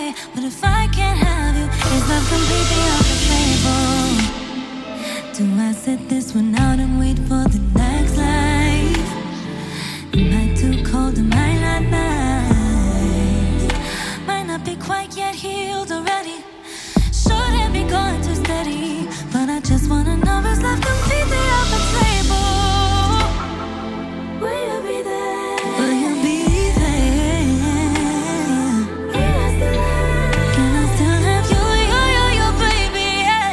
But if I can't have you, is love completely off the table? Do I sit this one out and wait for the next life? Am I too cold? Am I not nice? Might not be quite yet healed already. Shouldn't be going too steady. But I just wanna know, is love completely off the table? Will you be there? Will you be there? Can I still have you, your baby?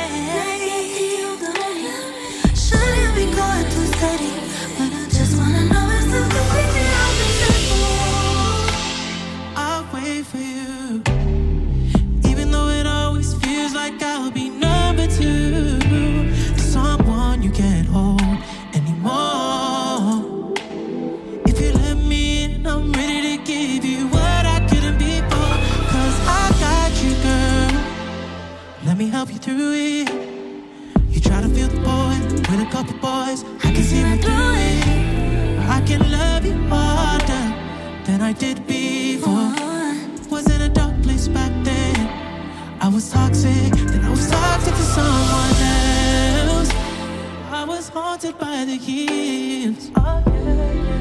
Shouldn't be going too steady. But I just wanna know, is love completely off the table? I'll wait for you, even though it always feels like I'll be number two to someone you can't hold anymore. If you let me in, I'm ready to give you what I couldn't before. 'Cause I got you, girl. Let me help you through it. You try to feel the boy with a couple boys. I can see right through it. I can love you harder than I did before. Was in a dark place back then. I was toxic, then I was toxic to someone else. I was haunted by the years. Oh, yeah, yeah.